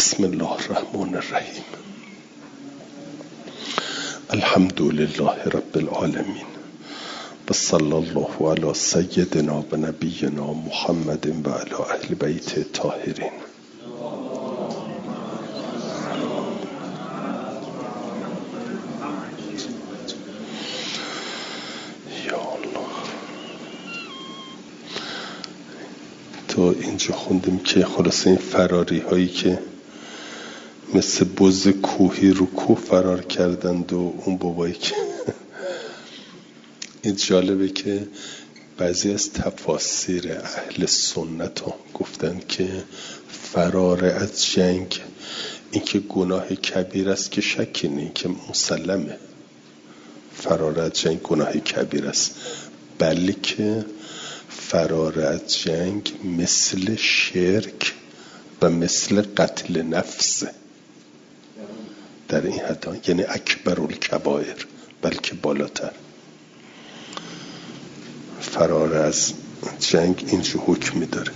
بسم الله الرحمن الرحیم. الحمد لله رب العالمین و صلی الله علی سیدنا و نبینا محمد و علی اهل بیت الطاهرین. تو اینجا خوندیم که خلاصه این فراری هایی که مثل بز کوهی رو کوه فرار کردند و اون بابایی که این جالبه که بعضی از تفاسیر اهل سنت ها گفتن که فرار از جنگ این که گناه کبیر است که شکی نیست، که مسلمه فرار از جنگ گناه کبیر است، بلکه فرار از جنگ مثل شرک و مثل قتل نفس در این حد، یعنی اکبر الکبائر، بلکه بالاتر. فرار از جنگ اینجا حکمی داره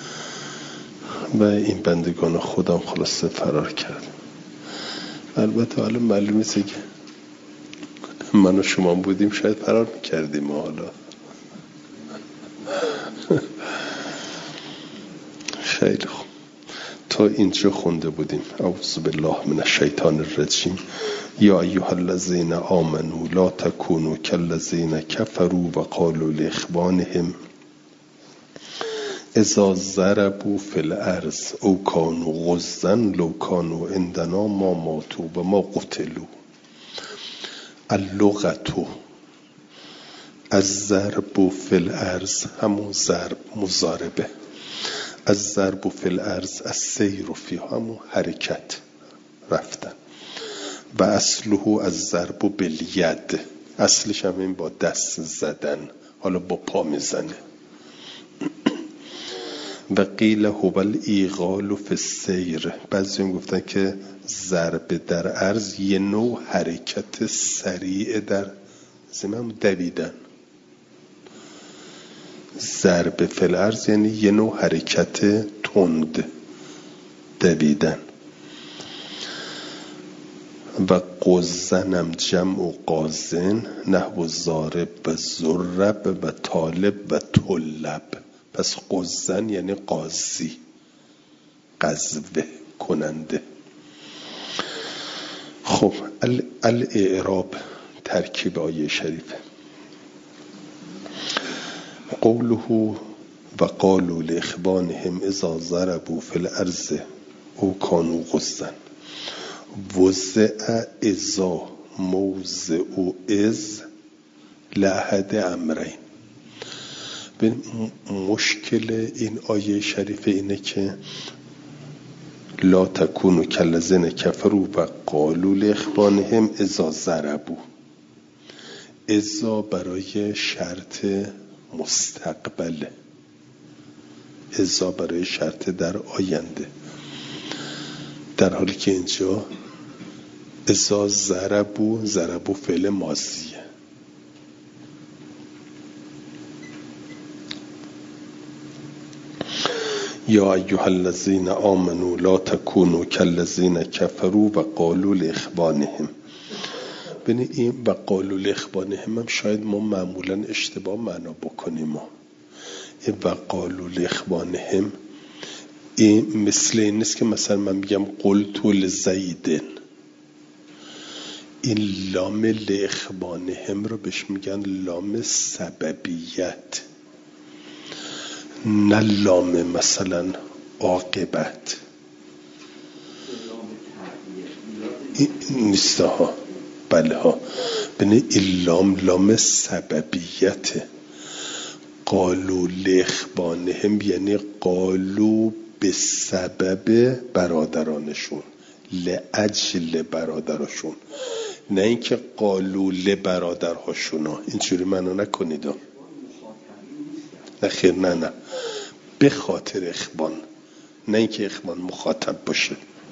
و این بندگان خودم خلاصه فرار کرد. البته حالا معلومه که من و شما بودیم شاید فرار میکردیم. حالا خیلی خوب، تا اینجا خونده بودیم اعوذ بالله من الشیطان الرجیم. یا ایها الذین آمنوا لا تکونوا کالذین کفروا و قالوا لاخوانهم اذا ضربوا فی الارض او کانوا غزا لو کانوا عندنا ما ماتوا و ما قتلوا. اللغة الضرب فی الارض همون ضرب مضاربه، از ضرب فی الارض از سیر فی همون حرکت رفتن، و اصله از ضرب بالید، اصلش هم این با دست زدن، حالا با پا میزنه. و قیل هو الایغال فی السیر، بعضی هم گفتن که ضرب در عرض یه نوع حرکت سریع در زمین دویدن. ضرب فی الارض یعنی یه نوع حرکت تند دویدن. و قزنم جمع قازن نحو ضارب و ضرب و طالب و طلب. پس قزن یعنی قاضی، قذوه کننده. خب الاعراب ترکیب آیه شریفه. قوله و قالوا لاخوانهم اذا ضربوا فی الارض او کانوا غزا. وضع اذا موضع اذ لأحد امرین. مشکل این آیه شریفه اینه که لا تکونوا کالذین کفروا و قالوا لاخوانهم اذا ضربوا. اذا برای شرط مستقبله، اذا برای شرط در آینده، در حالی که اینجا اذا ضربوا، ضربوا فعل ماضیه. یا ایها الذین آمنوا لا تکونوا کالذین کفروا و قالوا لاخوانهم. ببین این و قالوا لاخوانهم هم شاید ما معمولا اشتباه معنا بکنیم. این و قالوا لاخوانهم این مثل این نیست که مثلا من میگم قلت لزید، این لام لاخوانهم رو بهش میگن لام سببیت، نه لام مثلا عاقبت. این نیسته ها، بله ها، ببین این لام سببیته. قالوا لاخوانهم یعنی قالوا به سبب برادرانشون، لاجل برادرشون، نه اینکه قالوا لبرادرهاشون. اینجوری منو نکنید. نه خیر، نه به خاطر اخوان، نه اینکه اخوان مخاطب باشه.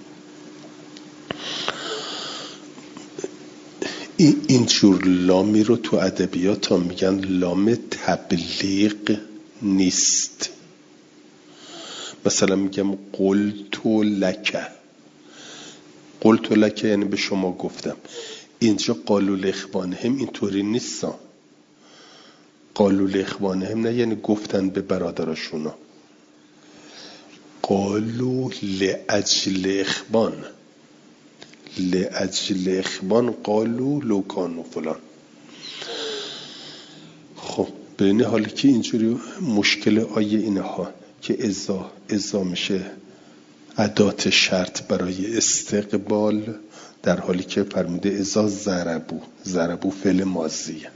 اینجور لامی رو تو ادبیات ها میگن لام تبلیغ نیست. مثلا میگم قلت لک، قلت لک یعنی به شما گفتم. اینجا قالوا لاخوانهم اینطوری نیستا. قالوا لاخوانهم نه یعنی گفتن به برادرشونا، قالوا لاجل اخوان، لاجل اخوان قالوا لو کانوا فلان. خب به این حالی که اینجوری مشکل آیه اینها که ازا میشه ادات شرط برای استقبال، در حالی که فرموده ازا ضربو فعل ماضیه.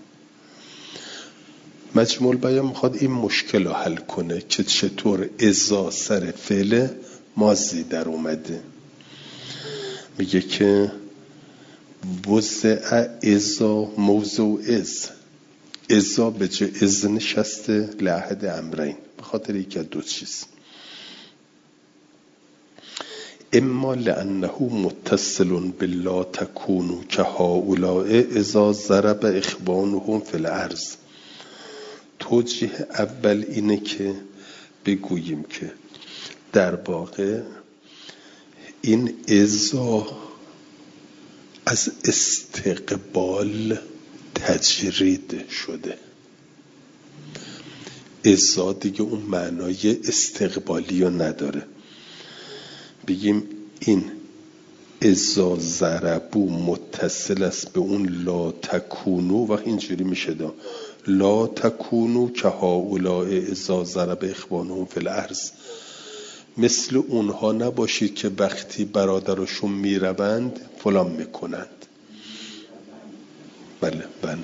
مجموع البیان میخواد این مشکل رو حل کنه که چطور ازا سر فعل ماضی در اومده. میگه که وضع ازا موضوع ازا به جای از نشسته لحد امرین، به خاطر یکی از دو چیز. اما لانه متصل باللا تکونو که هؤلاء اذا ضرب اخوانهم فی الارض. توجیه اول اینه که بگوییم که در واقع این اذا از استقبال تجرید شده. اذا دیگه اون معنای استقبالی رو نداره. بگیم این اذا ضربو متصل است به اون لا تکونو و اینجوری میشه دا لا تکونو که هؤلاء اذا ضرب اخوانهم فی الارض. مثل اونها نباشید که وقتی برادرشون میروند فلان میکنند. بله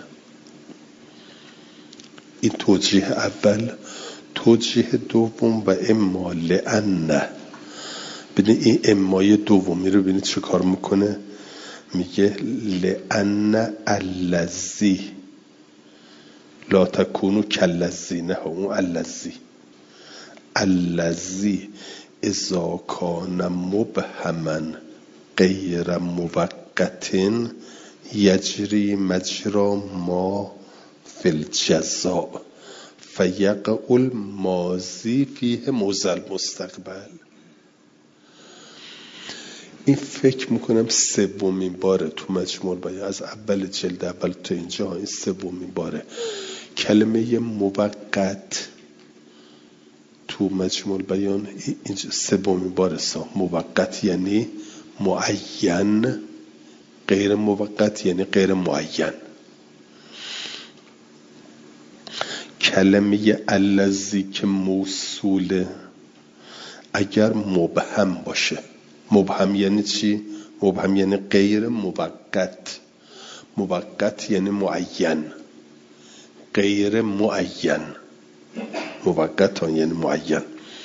این توجیه اول. توجیه دوم و اما لأن، ببینید این امای دومی رو ببینید چه کار میکنه. میگه لأن الذی لا تکونو کالذین، اون الذی اذا کان مبهما غیر موقت یجری مجرا ما فی الجزاء فیقع الماضی فیه موضع المستقبل. این فکر میکنم سومین باره تو مجموع البیان، از اول جلد اول تا اینجا این سومین باره کلمه موقت تو مجموع البیان اینجا سومین باره. موقت یعنی معین، غیر موقت یعنی غیر معین. کلمه الذی که موصوله اگر مبهم باشه، مبهم یعنی چی؟ مبهم یعنی غیر موقت. موقت یعنی معین، غیر معین. موقت یعنی معین.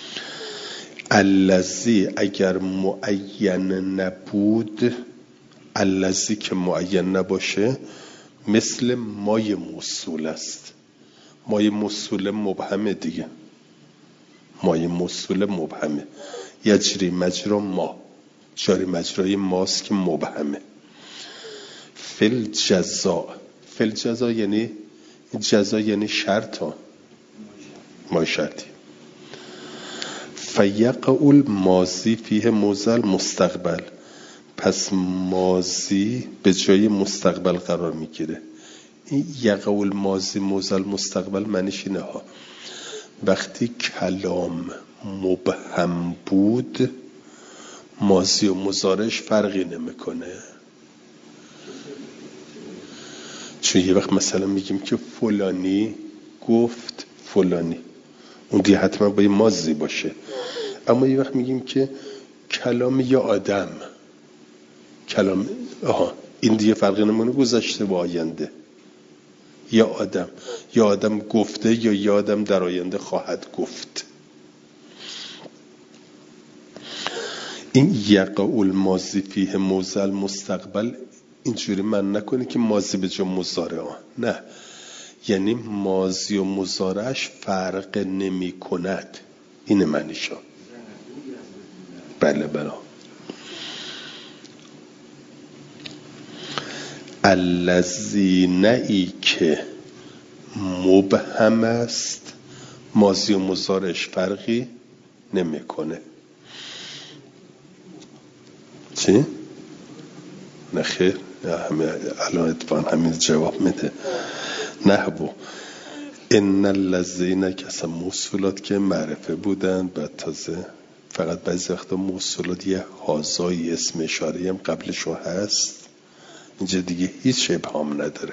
الذی اگر معین نبود، الذی که معین نباشه مثل مای موصول است. مای موصول مبهمه دیگه، مای موصول مبهمه. یجری مجرا ما، جاری مجرای ماست که مبهمه. فل جزا یعنی جزا یعنی شرط ها، ما شرطی. فیقع الماضی فیه موضع المستقبل، پس ماضی به جای مستقبل قرار میگیره. این یقع الماضی موضع المستقبل معنیش اینه ها، وقتی کلام مبهم بود ماضی و مضارعش فرقی نمیکنه. چون یه وقت مثلا میگیم که فلانی گفت فلانی، اون دیگه حتما باید ماضی باشه. اما یه وقت میگیم که کلام یا آدم، کلام این دیگه فرقی نمیکنه گذشته و آینده. یا آدم گفته یا آدم در آینده خواهد گفت. این یقع الماضی فیه موضع المستقبل اینجوری من نکنه که ماضی به جا مضارع، نه، یعنی ماضی و مضارعش فرق نمی کند. اینه معنیشا. بله. الذینئی که مبهم است ماضی و مضارعش فرقی نمی کنه. چی؟ نخیر، الان اتفاقا همین جواب میده. نحو ان الذین، کسا موصولات که معرفه بودن، بعد تازه فقط بعضی وقتا موصولات یه هازایی اسم اشاره هم قبلشو هست، اینجا دیگه هیچ ابهام نداره.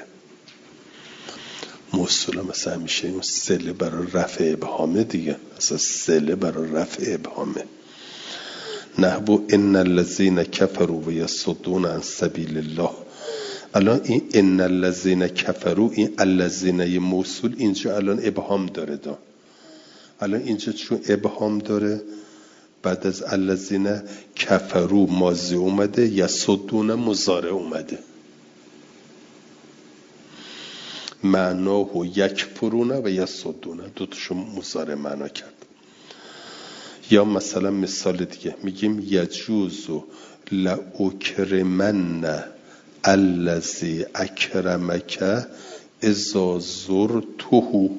موصوله مثلا همیشه اون صله برای رفع ابهامه دیگه، مثلا صله برای رفع ابهامه. نحو ان الذین کفروا و یصدون عن سبیل الله. الان این ان الذین کفروا، این الذین موصول اینجا الان ابهام داره الان اینجا چون ابهام داره، بعد از الذین کفروا ماضی اومده، یصدون مضارع اومده. معناه یکفرون و یصدون، دوتاشو مضارع معنا کرد. یا مثلا مثال دیگه میگیم یجوز لأکرمن الذی اکرمک اذا زرته.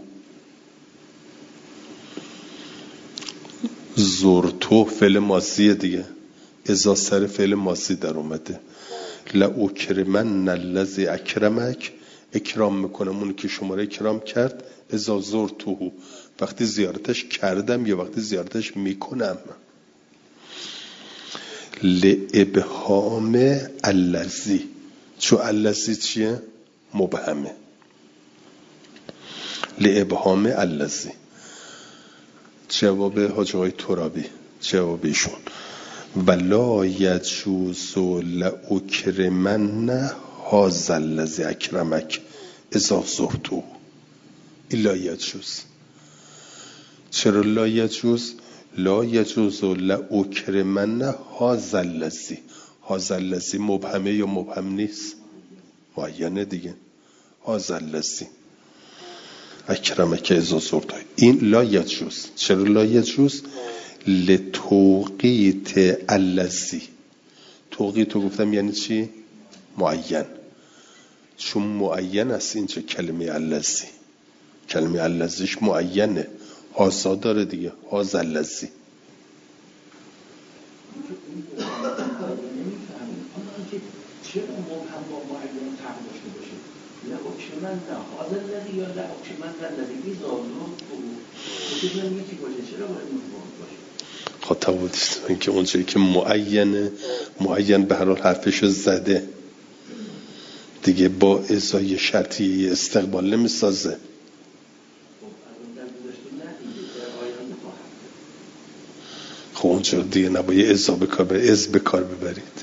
زرته فعل ماضی دیگه، اذا سر فعل ماضی در اومده. لأکرمن الذی اکرمک، اکرام میکنم اون که شما را اکرام کرد. اذا زرته، وقتی زیارتش کردم یا وقتی زیارتش میکنم. لابهام الذی، چون الذی چیه؟ مبهمه. لابهام الذی. جواب حاج آقای ترابی، جواب ایشون ولا یجوز لأکرمن هذا الذی اکرمک اذا زرته. لا یجوز. چرا لا یجوز؟ لا یجوز لأکرمن هذا الذی. هذا الذی مبهمه یا مبهم نیست؟ معینه دیگه. هذا الذی اکرمک اذا زرته. این لا یجوز. چرا لا یجوز؟ لتوقیت الذی. توقیت رو گفتم یعنی چی؟ معین. چون معین است اینجا کلمه الذی، کلمه الذیش معینه، هازا داره دیگه، هازا الذی. چرا مبهم با معین فرق داشته باشه؟ لأکرمن هذا الذی یا لأکرمن الذی زالو اکرمن یکی باشه، چرا باید مبهم باشه؟ خاطر بودیست اینکه اونجایی که معینه، معین به هر حال حرفش زده دیگه، با ازای شرطی استقبال نمیسازه. خب اونجا دیگه نباید ازا به کار ببرید.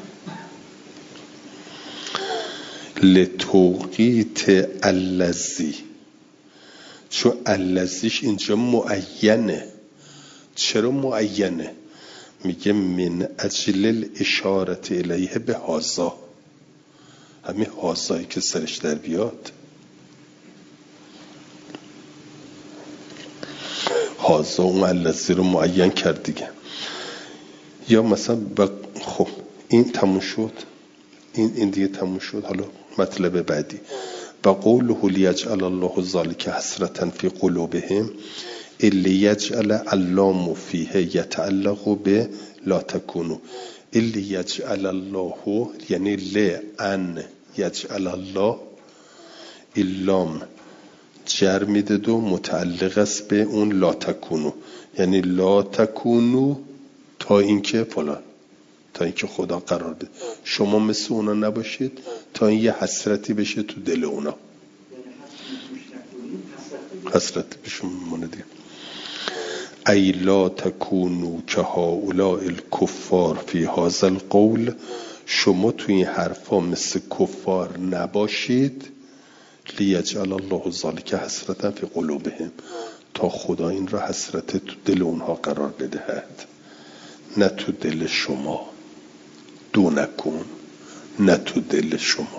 لتوقیت الذی، چون الذیش اینجا معینه. چرا معینه؟ میگه من اجل الاشارت الیه به هازا، همین هازایی که سرش در بیاد. هازا اون الذی رو معین کرد دیگه. یا مثلا خب این تموم شد، این دیگه تموم شد. حالا مطلب بعدی و قوله لیجعل الله ذلک حسرة فی قلوبهم، لیجعل اللام فیه یتعلق به لا تکونو. لیجعل الله یعنی لأن یجعل الله، اللام جر میده دو متعلق است به اون لا تکونو، یعنی لا تکونو تا اینکه فلان، تا اینکه خدا قرار بده شما مثل اونا نباشید، تا این یه حسرتی بشه تو دل اونا، حسرت بشون مونه دیگه. ای لا تکونو که هؤلاء الکفار فی هذا القول، شما تو این حرفا مثل کفار نباشید. لیجعل الله ذلک حسرة فی قلوبهم، تا خدا این را حسرت تو دل اونها قرار بدهد، نه تو دل شما. دونکم، نه تو دل شما.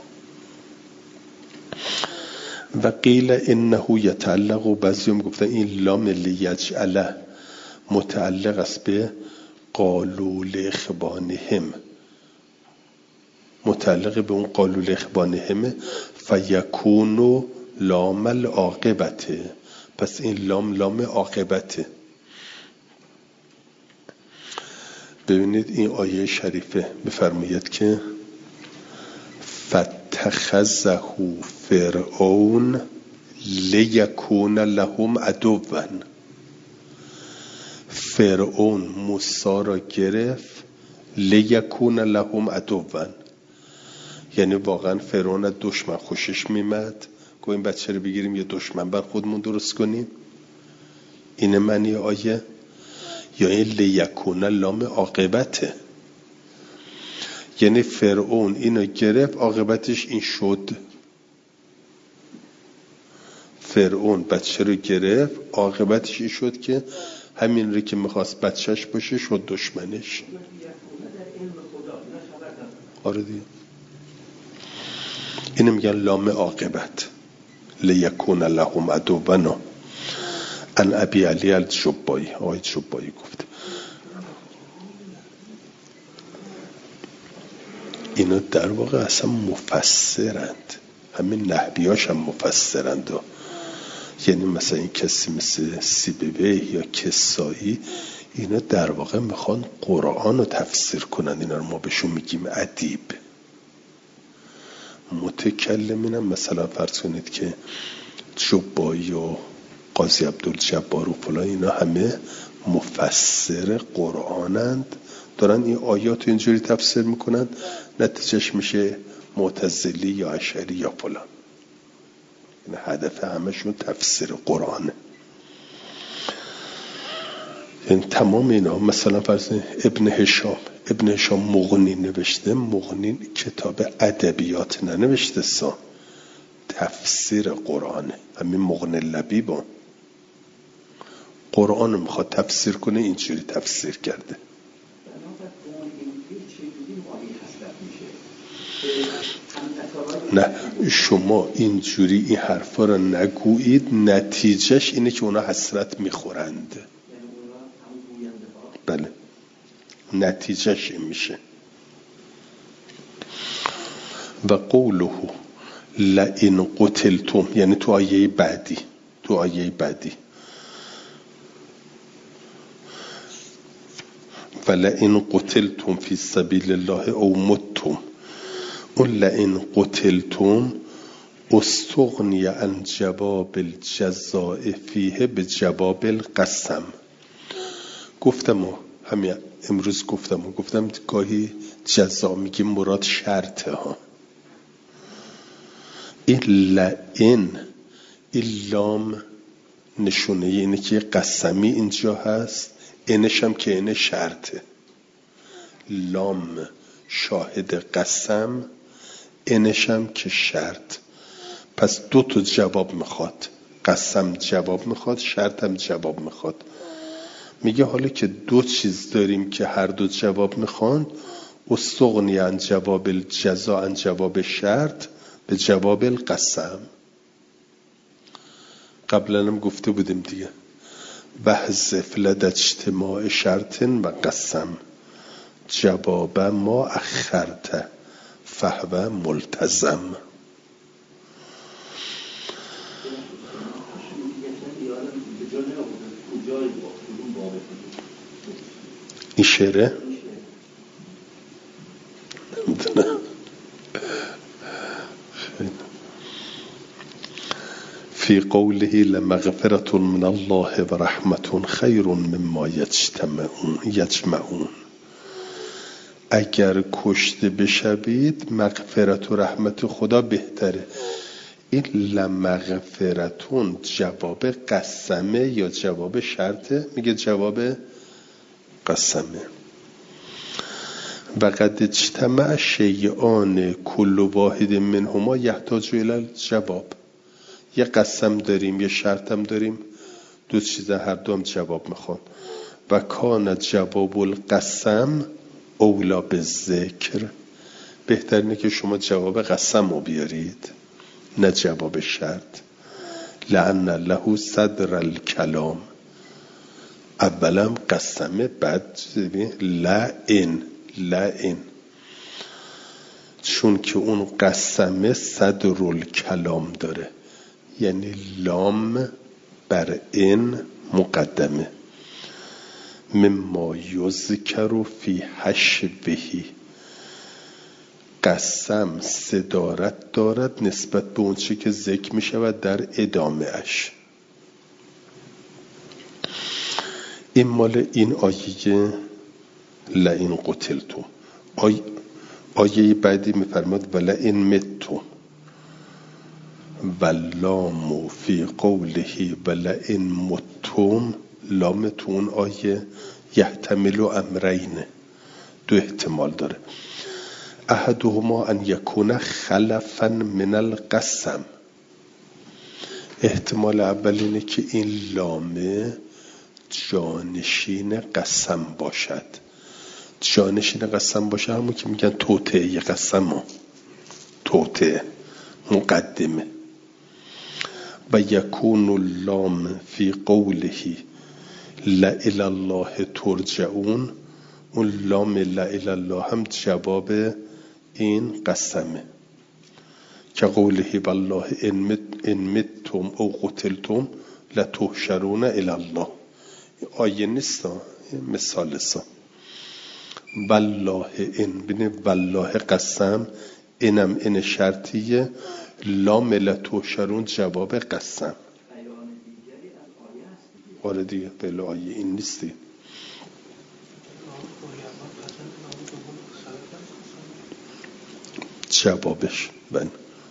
و قیل انه یتعلق، و بعضیم گفتن این لام لیجعل متعلق است به قالوا لاخوانهم، متعلق به اون قالوا لاخوانهم فیکون لام العاقبته، پس این لام عاقبته. ببینید این آیه شریفه بفرمایید که فاتخذه فرعون لیکون لهم عدوا. فرعون موسی را گرفت لیکون لهم عدوا، یعنی واقعا فرعون از دشمن خوشش میمد، گفت این بچه رو بگیریم یه دشمن بر خودمون درست کنیم. این معنی آیه. یا این لیکون لام عاقبته، یعنی فرعون اینو گرفت عاقبتش این شد. فرعون بچه رو گرفت عاقبتش این شد که همین رو که میخواست بچهش باشه شد دشمنش. آره دیگه، اینو میگن لام عاقبت. لیکون لهم عدوا. ان ابی علی الجبایی، آقای جبایی گفت اینا در واقع اصلا مفسرند، همین نحویاش هم مفسرند. یعنی مثلا این کسی مثل سیبوی یا کسایی، اینا در واقع میخوان قرآن رو تفسیر کنن. اینا رو ما بهشون میگیم ادیب. متکلمین هم مثلا فرض کنید که جبایی و قاضی عبدالجبار و فلان، اینا همه مفسر قرآنند، دارن این آیات رو اینجوری تفسیر میکنن، نتیجهش میشه معتزلی یا اشعری یا فلان. این هدف همشون تفسیر قرآنه. این تمام اینا مثلا فرض ابن هشام مغنی نوشته. مغنی کتاب ادبیات ننوشته، تفسیر قرآنه. همین مغنی لبیبان قرآن رو میخواد تفسیر کنه، اینجوری تفسیر کرده. نه شما اینجوری این حرفا رو نگویید، نتیجهش اینه که اونا حسرت میخورند. بله، نتیجهش این میشه. و قوله لئن قتلتم، یعنی تو آیه بعدی ولئن قتلتم فی سبیل الله او متم، اون لئن قتلتم استغنی عن جواب الجزاء فیه به جواب القسم. گفتم همین امروز گفتم گاهی جزا میگیم مراد شرطه ها. این لئن، این لام نشونه اینه که قسمی اینجا هست، اینش هم که این شرطه. لام شاهد قسم، اینش هم که شرط. پس دو تا جواب میخواد، قسم جواب میخواد، شرط هم جواب میخواد. میگه حالا که دو چیز داریم که هر دو جواب میخوان، استغنی عن جواب الجزا عن جواب شرط به جواب القسم. قبلا هم گفته بودیم دیگه، بحذف لد اجتماع شرط و قسم جواب ما اخرت فهو ملتزم. این شعره نمیدونم. فی قوله لمغفرة من الله و رحمة خیر مما یجمعون. اگر کشته بشوید مغفرت و رحمت خدا بهتره. این لمغفرتون جواب قسمه یا جواب شرطه؟ میگه جواب قسمه. و قد اجتمع شیئان کل واحد منهما یحتاج الی الجواب. یه قسم داریم یه شرط هم داریم، دو چیز هر دو هم جواب میخوان. و کان جواب القسم اولا بالذکر. بهترینه که شما جواب قسم رو بیارید نه جواب شرط. لأن له صدر الکلام. اولم قسمه، بعد لئن، چون که اون قسمه صدر الکلام داره، یعنی لام بر این مقدمه. مما یذکر فی حشوه، قسم صدارت دارد نسبت به اون چی که ذکر می شود در ادامه اش. این مال این آیه لئن قتلتم. آیه بعدی می فرماد ولئن متم واللام فی قوله ولئن متم. لام تو اون آیه یحتمل امرین، دو احتمال داره. احدهما ان یکون خلفا من القسم. احتمال اول اینه که این لامه جانشین قسم باشد. جانشین قسم باشه همون که میگن توطئه قسم، توطئه مقدمه. و یکون اللام فی قوله لإلی الله ترجعون. اون لام لإلی الله هم جواب این قسمه که قوله والله ان متم او قتلتم لتحشرون الی الله. آیه نیست، مثال است. والله ان ببین والله قسم، اینم این شرطیه، لام لتحشرون جواب قسم. آره دیگه بله آیه این نیستی. جوابش بله.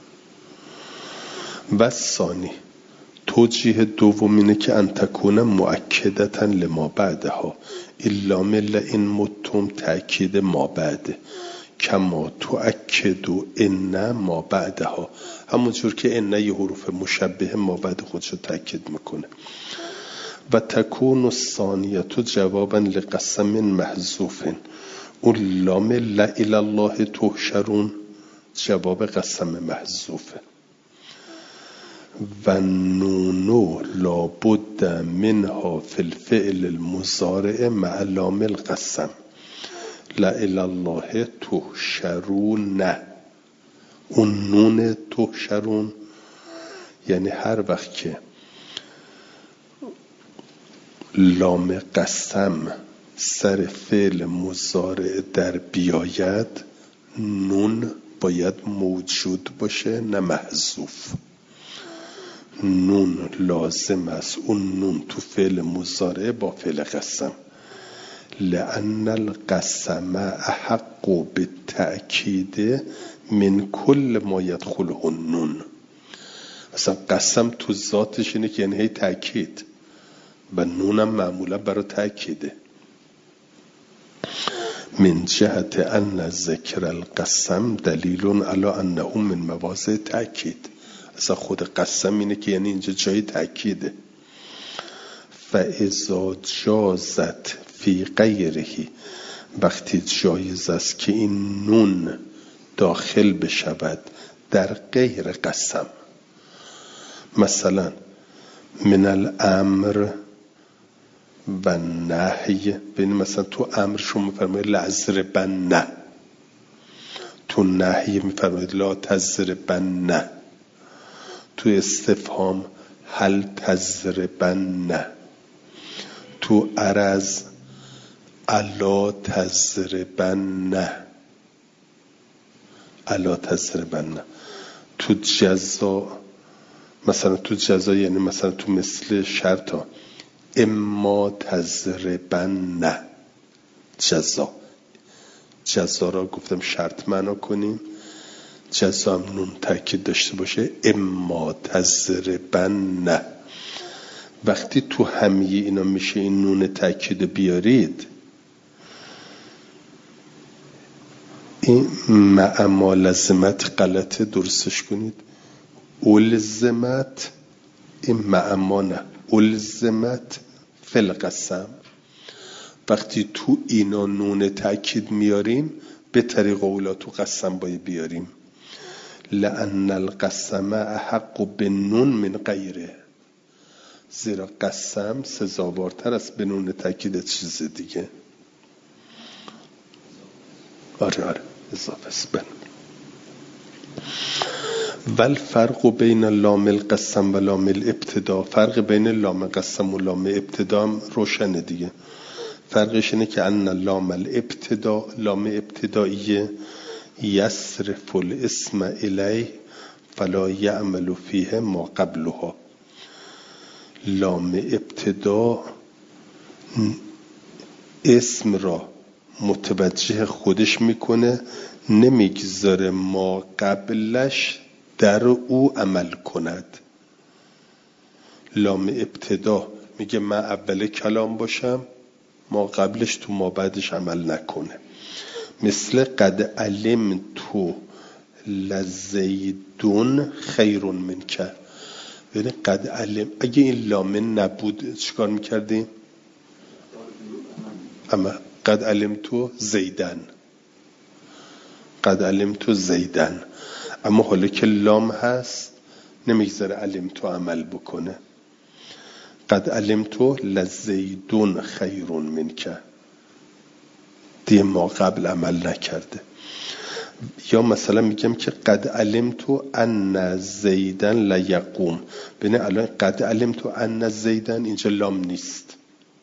و ثانی توجیه دوم اینه که ان تکون مؤکدتا لما بعدها. لام لئن متم تأکید ما بعده، کما تؤکد ان ما بعدها، همونجور که ان یه حروف مشبه ما بعد خودشو تأکید میکنه. و تکون الثانیه جوابا لقسم محذوف. اون لام لإلی الله تحشرون جواب قسم محذوفه. و نونو لابد منها فی الفعل المضارع مع لام القسم لإلی الله تحشرون. اون نون تحشرون یعنی هر وقت که لام قسم سر فعل مضارع در بیاید نون باید موجود باشه نه محذوف. نون لازم است اون نون تو فعل مضارع با فعل قسم. لأن القسم احق بالتأکید من کل ما یدخله النون. اصلا قسم تو ذاتش اینه که یعنی هی تأکید و نونم معمولا برای تأکیده. من جهت ان ذکر القسم دلیل علی انه من مواضع تأکید. اصلا خود قسم اینه که یعنی اینجا جای تأکیده. فاذا جازت فی غیره، وقتی جایز است که این نون داخل بشود در غیر قسم، مثلا من الامر و نهی. ببین مثلا تو امر شما میفرمایید لأضربن، تو نهی میفرمایید لا تضربن، تو استفهام هل تضربن، تو عرض الا تضربن، الا تضربن. تو جزا مثلا، تو جزا یعنی مثلا تو مثل شرطا اما تضربن. جزا را گفتم شرط معنا کنیم، جزا هم نون تأکید داشته باشه. اما تضربن وقتی تو همیه اینا میشه این نون تأکید بیارید، این معما لزمت غلطه، درستش کنید. الزمت، این معما نه، الزمت فی القسم. وقتی تو اینا نون تأکید میاریم به طریق اولا تو قسم باید بیاریم. لأن القسم احق بالنون من غیره، زیرا قسم سزاوارتر است به نون تأکید چیز دیگه. آره اضافه است. والفرق بین لام القسم و لام الابتدا، فرق بین لام قسم و لام ابتدا روشنه دیگه. فرقش اینه که ان لام الابتدا، لام ابتداییه یصرف الاسم الیه فلا یعمل فیه ما قبلها. لام ابتدا اسم را متوجه خودش میکنه، نمیگذاره ما قبلش در او عمل کند. لام ابتدا میگه من اول کلام باشم، ما قبلش تو ما بعدش عمل نکنه. مثل قد علمت لزیدون خیر منک. یعنی قد علم، اگه این لام نبود چیکار میکردیم؟ اما قد علمت زیدن، قد علمت زیدن، اما حالا که لام هست نمیگذاره علمت عمل بکنه. قد علمت لزیدون خیر منک، دیگه ما قبل عمل نکرده. یا مثلا میگم که قد علمت ان زیدن لیقوم، ببین الان قد علمت ان زیدن اینجا لام نیست.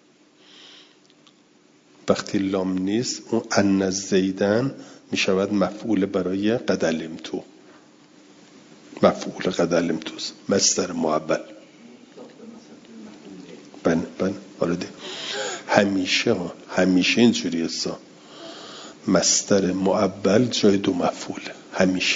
وقتی لام نیست اون ان زیدن میشود مفعول برای قد علمت، مفعول قد علمت، مصدر معول. بله آره، همیشه اینجوری است. مصدر معول جای دو مفعول همیشه.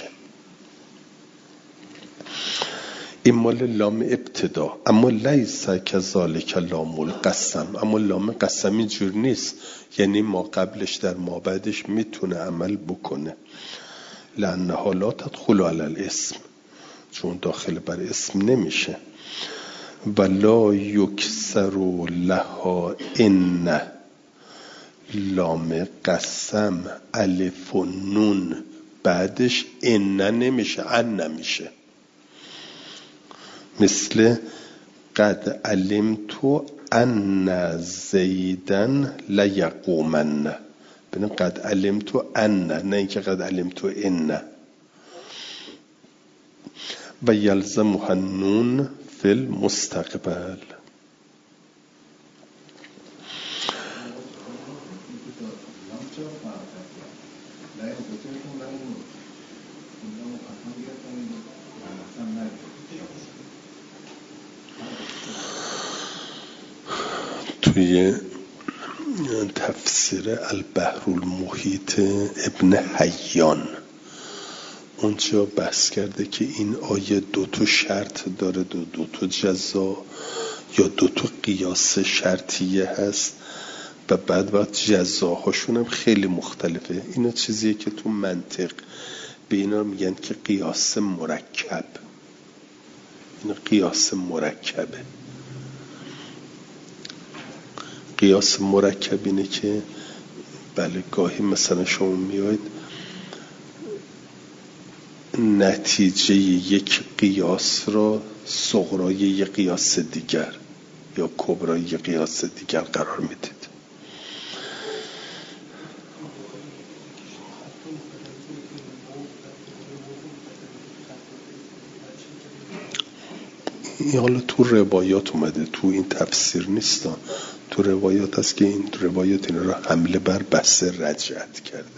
این مال لام ابتدا. اما لیس کذالک لام القسم، اما لام قسم اینجور نیست، یعنی ما قبلش در ما بعدش میتونه عمل بکنه. لانها لا تدخل علی الاسم، چون داخل بر اسم نمیشه. ولا یکسر لها ان، لام قسم الف و نون بعدش ان نمیشه، ان نمیشه. مثل قد علمت ان زیدن لیقومن، ببین قد علمت ان، نه اینکه قد علمت ان. و یلزمها النون فی المستقبل. توی تفسیر البحر المحیط ابن حیان اونجا بحث کرده که این آیه دو تا شرط داره، دو تا جزا یا دو تا قیاس شرطیه هست و بعد وقت جزاهاشون هم خیلی مختلفه. اینا چیزیه که تو منطق به اینا میگن که قیاس مرکب. اینا قیاس مرکبه. قیاس مرکب اینه که بله گاهی مثلا شما میاید نتیجه یک قیاس را صغرای یک قیاس دیگر یا کبرای یک قیاس دیگر قرار میدید. این حالا تو روایات اومده، تو این تفسیر نیست. تو روایات هست که این روایات این را حمله بر بحث رجعت کرده.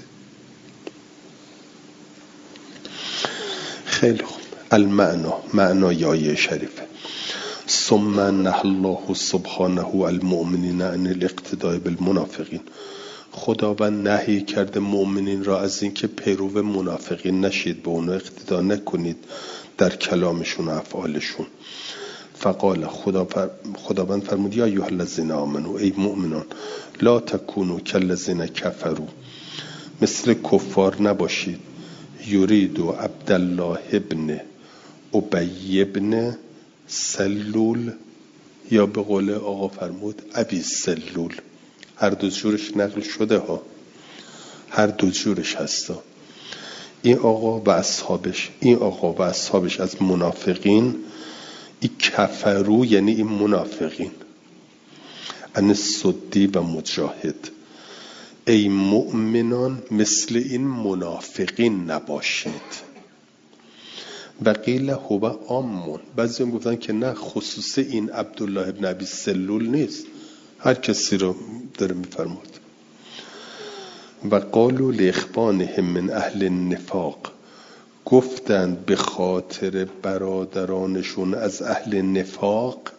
خیلی خوب. المعنا، معنای آیه شریفه. ثم نهى الله سبحانه المؤمنین عن الاقتداء بالمنافقین. خداوند نهی کرده مؤمنین را از اینکه پیرو منافقین نشید، به اونها اقتدا نکنید در کلامشون و افعالشون. فقال، خداوند فرمود یا ایها الذین آمنوا، ای مؤمنان، لا تکونوا کالذین کفروا، مثل کفار نباشید. یرید عبدالله ابن ابی ابن سلول، یا به قول آقا فرمود ابی سلول. هر دو جورش نقل شده ها، هر دو جورش هستا. این آقا و اصحابش از منافقین، این کفرو یعنی این منافقین. ان صدی و مجاهد، ای مؤمنان مثل این منافقین نباشید. و قیل هو عامون، بعضی هم گفتن که نه، خصوص این عبدالله ابن ابی سلول نیست، هر کسی رو داره میفرمود. و قالوا لاخوانهم من اهل النفاق، گفتند به خاطر برادرانشون از اهل نفاق،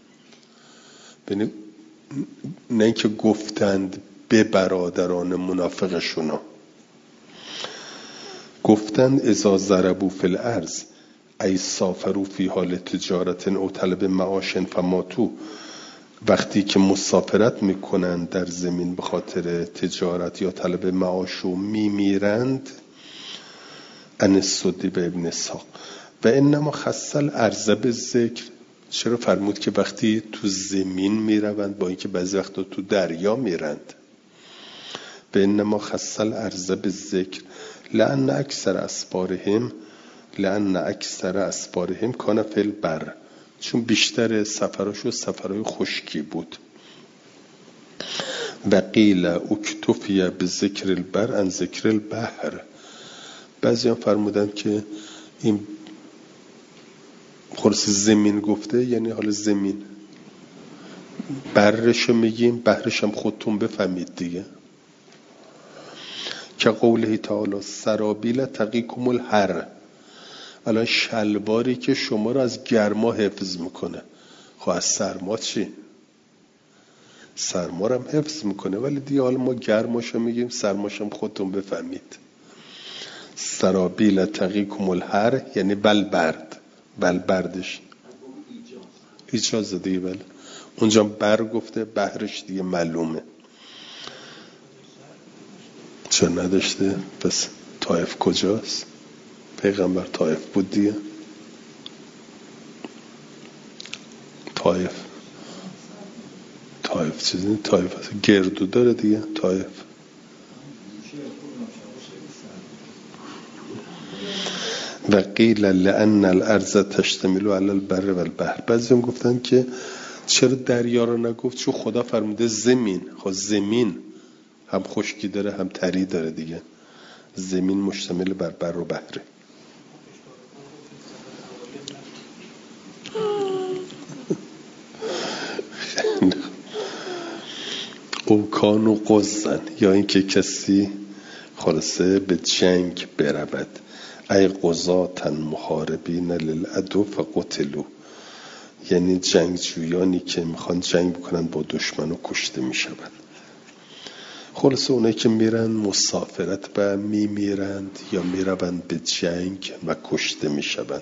نه اینکه گفتند به برادران منافقشون، گفتند اذا ضربوا فی الارض ای سافروا فی حال تجارت او طلب معاش فماتوا، وقتی که مسافرت میکنند در زمین به خاطر تجارت یا طلب معاش و میمیرند، ان السدی به ابن اسحاق و انما خص الارض بالذکر، چرا فرمود که وقتی تو زمین میروند با اینکه بعضی وقتا تو دریا میرند؟ به انما خص الارض بالذکر لان اکثر اسفارهم کان فی البر، چون بیشتر سفراشو سفرهای خشکی بود. و قیل اکتفی به ذکر البر عن ذکر البحر، بعضی هم فرمودن که این خلاص زمین گفته یعنی حالا زمین، برشو میگیم بحرش هم خودتون بفهمید دیگه. که قوله تعالی سرابیل تقیکم الحر، الان شلواری که شما رو از گرما حفظ میکنه، خب از سرما چی؟ سرما رو هم حفظ میکنه، ولی دیگه حالا ما گرماشو میگیم، سرماشم خودتون بفهمید. سرابیل تقیکم الحر یعنی بلبرد، بلبردش ایجاز دیگه. بله اونجا بر گفته، بحرش دیگه معلومه چرا نداشته. پس طائف کجاست؟ پیغمبر طائف بود دیگه. طائف چیزی، طائف هست گردو داره دیگه. طائف و قیل لأن الارض تشتمل علی البر و البحر، بعضی هم گفتن که چرا دریا رو نگفت؟ چون خدا فرموده زمین، خب زمین هم خشکی داره هم تری داره دیگه، زمین مشتمل بر بر و بحره. او کانو قزن، یا اینکه کسی خلاصه به جنگ برود، ای قضاتن محاربین للعدو فقتلوا، یعنی جنگجویانی که میخوان جنگ بکنن با دشمن و کشته میشوند. خلاصه اونایی که میرن مسافرت و میمیرند یا میروند به جنگ و کشته میشوند.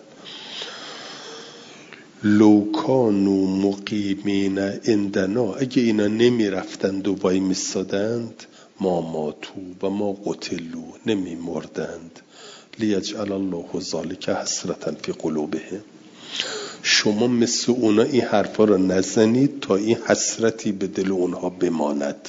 لو کانوا مقیمین عندنا، اگه اینا نمیرفتند و وای میستادند، ما ماتوا و ما قتلوا، نمیمردند. لیجعل الله ذلک حسرة فی قلوبهم، شما مثل اونا این حرفا رو نزنید تا این حسرتی به دل اونها بماند.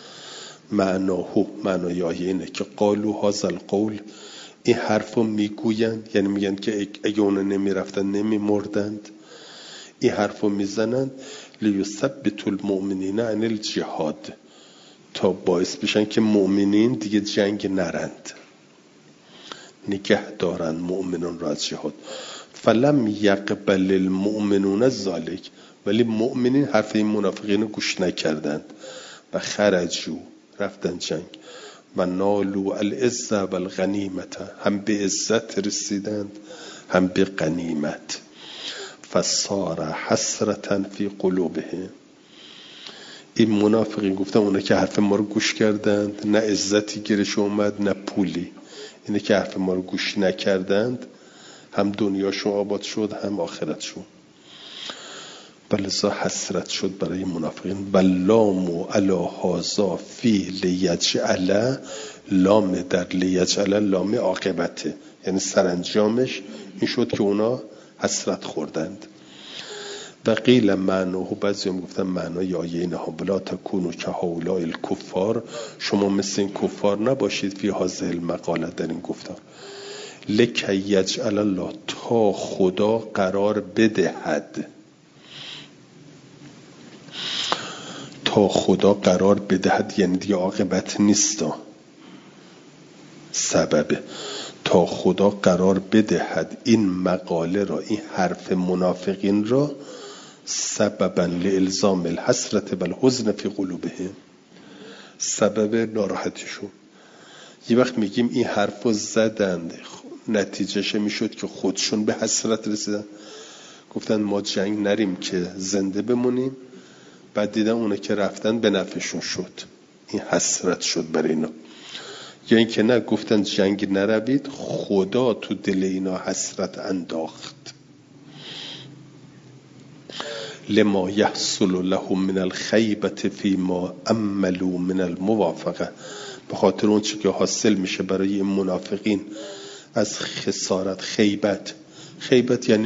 معنای اینه که قالوا هذا القول، این حرفا میگویند، یعنی میگن که اگه اونا نمیرفتن نمیمردند، این حرفا میزنند لیثبت المؤمنین عن الجهاد، تا باعث بشن که مؤمنین دیگه جنگ نرند، نگه دارن مؤمنان را از جهاد. فلم یقبل المؤمنون ذلک، ولی مؤمنین حرف این منافقین رو گوش نکردند و خرجوا، رفتن جنگ. و نالوا العزة والغنیمت، هم به عزت رسیدند هم به غنیمت. فصار حسرة فی قلوبهم، این منافقین گفتن اونا که حرف ما رو گوش کردند، نه عزتی گیرش اومد نه پولی، اینه که حرف ما رو گوش نکردند، هم دنیاشون آباد شد هم آخرتشون. بلذا حسرت شد برای منافقین. بلامو علی هذا فی لیجعل، لام در لیجعل لام عاقبته، یعنی سرانجامش این شد که اونا حسرت خوردند. و قیل معناه، بعضی هم گفتن معنای آیه اینها بلا تکونوا کهؤلاء الکفار، شما مثل این کفار نباشید، فی هذه المقاله، در این گفتار. لکی یجعل الله، تا خدا قرار بدهد، تا خدا قرار بدهد یعنی دیگه عاقبت نیستا، سببه، تا خدا قرار بدهد این مقاله را، این حرف منافقین را، سببا لالزام الحسرة والحزن فی قلوبهم، سبب ناراحتیشون، یه وقت میگیم این حرفو زدند، نتیجهش میشد که خودشون به حسرت رسیدن، گفتن ما جنگ نریم که زنده بمونیم. بعد دیدن اونا که رفتن به نفعشون شد، این حسرت شد برای اینا. یا این که نه، گفتن جنگ نروید، خدا تو دل اینا حسرت انداخت. لما یحصل لهم من الخیبة فیما عملوا من الموافقه، به خاطر اون چی که حاصل میشه برای این منافقین از خسارت. خیبت یعنی